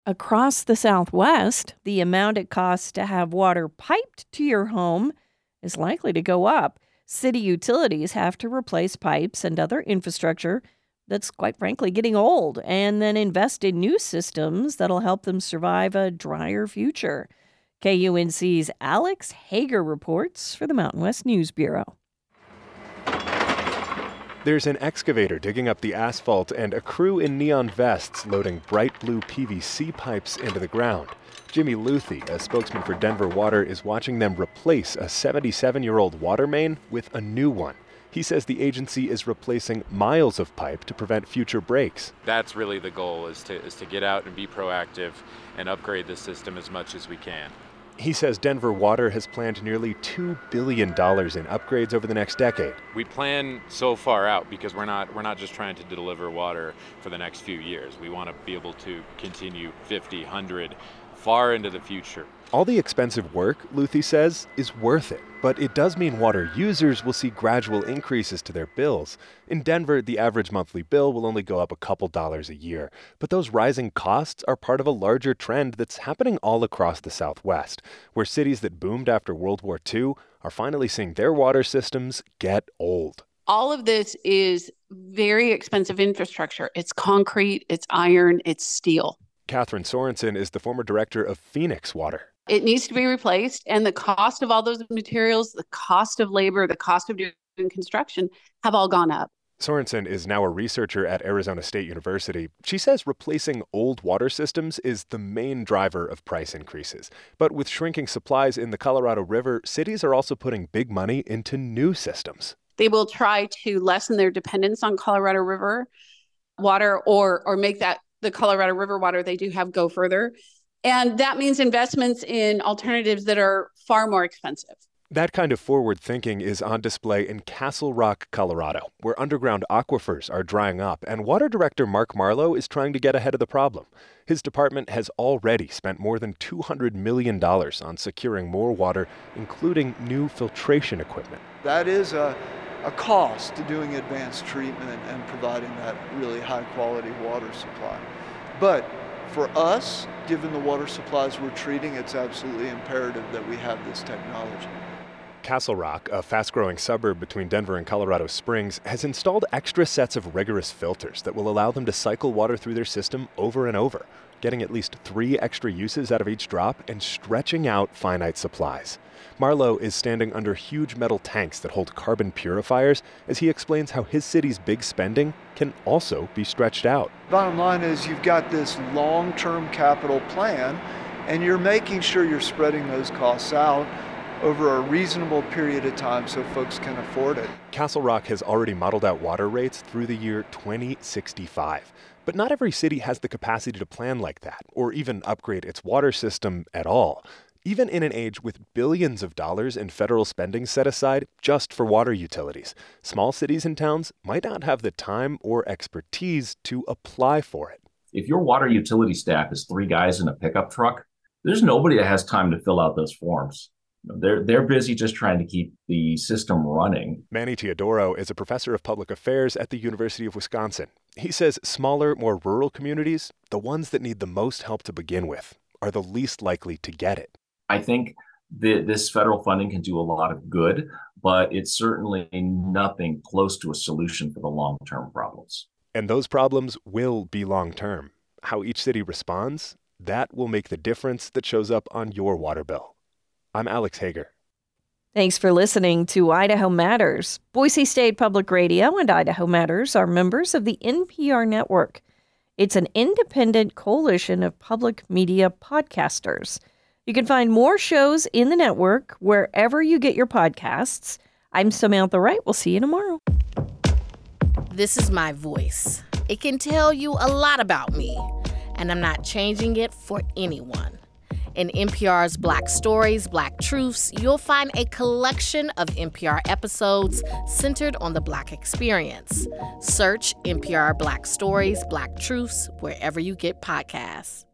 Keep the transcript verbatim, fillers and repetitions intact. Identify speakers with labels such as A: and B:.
A: Across the Southwest, the amount it costs to have water piped to your home is likely to go up. City utilities have to replace pipes and other infrastructure that's, quite frankly, getting old, and then invest in new systems that'll help them survive a drier future. K U N C's Alex Hager reports for the Mountain West News Bureau.
B: There's an excavator digging up the asphalt and a crew in neon vests loading bright blue P V C pipes into the ground. Jimmy Luthi, a spokesman for Denver Water, is watching them replace a seventy-seven-year-old water main with a new one. He says the agency is replacing miles of pipe to prevent future breaks.
C: That's really the goal, is to is to get out and be proactive and upgrade the system as much as we can.
B: He says Denver Water has planned nearly two billion dollars in upgrades over the next decade.
C: We plan so far out because we're not we're not just trying to deliver water for the next few years. We want to be able to continue fifty, one hundred, far into the future.
B: All the expensive work, Luthi says, is worth it, but it does mean water users will see gradual increases to their bills. In Denver, the average monthly bill will only go up a couple dollars a year, but those rising costs are part of a larger trend that's happening all across the Southwest, where cities that boomed after World War Two are finally seeing their water systems get old.
D: All of this is very expensive infrastructure. It's concrete, it's iron, it's steel.
B: Catherine Sorensen is the former director of Phoenix Water.
D: It needs to be replaced, and the cost of all those materials, the cost of labor, the cost of doing construction have all gone up.
B: Sorensen is now a researcher at Arizona State University. She says replacing old water systems is the main driver of price increases. But with shrinking supplies in the Colorado River, cities are also putting big money into new systems.
D: They will try to lessen their dependence on Colorado River water or or make that the Colorado River water they do have go further. And that means investments in alternatives that are far more expensive.
B: That kind of forward thinking is on display in Castle Rock, Colorado, where underground aquifers are drying up, and Water Director Mark Marlowe is trying to get ahead of the problem. His department has already spent more than two hundred million dollars on securing more water, including new filtration equipment.
E: That is a, a cost to doing advanced treatment and providing that really high-quality water supply. But for us, given the water supplies we're treating, it's absolutely imperative that we have this technology.
B: Castle Rock, a fast-growing suburb between Denver and Colorado Springs, has installed extra sets of rigorous filters that will allow them to cycle water through their system over and over, getting at least three extra uses out of each drop and stretching out finite supplies. Marlowe is standing under huge metal tanks that hold carbon purifiers as he explains how his city's big spending can also be stretched out.
E: Bottom line is you've got this long-term capital plan, and you're making sure you're spreading those costs out over a reasonable period of time so folks can afford it.
B: Castle Rock has already modeled out water rates through the year twenty sixty-five. But not every city has the capacity to plan like that, or even upgrade its water system at all. Even in an age with billions of dollars in federal spending set aside just for water utilities, small cities and towns might not have the time or expertise to apply for it.
F: If your water utility staff is three guys in a pickup truck, there's nobody that has time to fill out those forms. They're they're busy just trying to keep the system running.
B: Manny Teodoro is a professor of public affairs at the University of Wisconsin. He says smaller, more rural communities, the ones that need the most help to begin with, are the least likely to get it.
F: I think that this federal funding can do a lot of good, but it's certainly nothing close to a solution for the long-term problems.
B: And those problems will be long-term. How each city responds, that will make the difference that shows up on your water bill. I'm Alex Hager.
A: Thanks for listening to Idaho Matters. Boise State Public Radio and Idaho Matters are members of the N P R network. It's an independent coalition of public media podcasters. You can find more shows in the network wherever you get your podcasts. I'm Samantha Wright. We'll see you tomorrow.
G: This is my voice. It can tell you a lot about me, and I'm not changing it for anyone. In N P R's Black Stories, Black Truths, you'll find a collection of N P R episodes centered on the Black experience. Search N P R Black Stories, Black Truths wherever you get podcasts.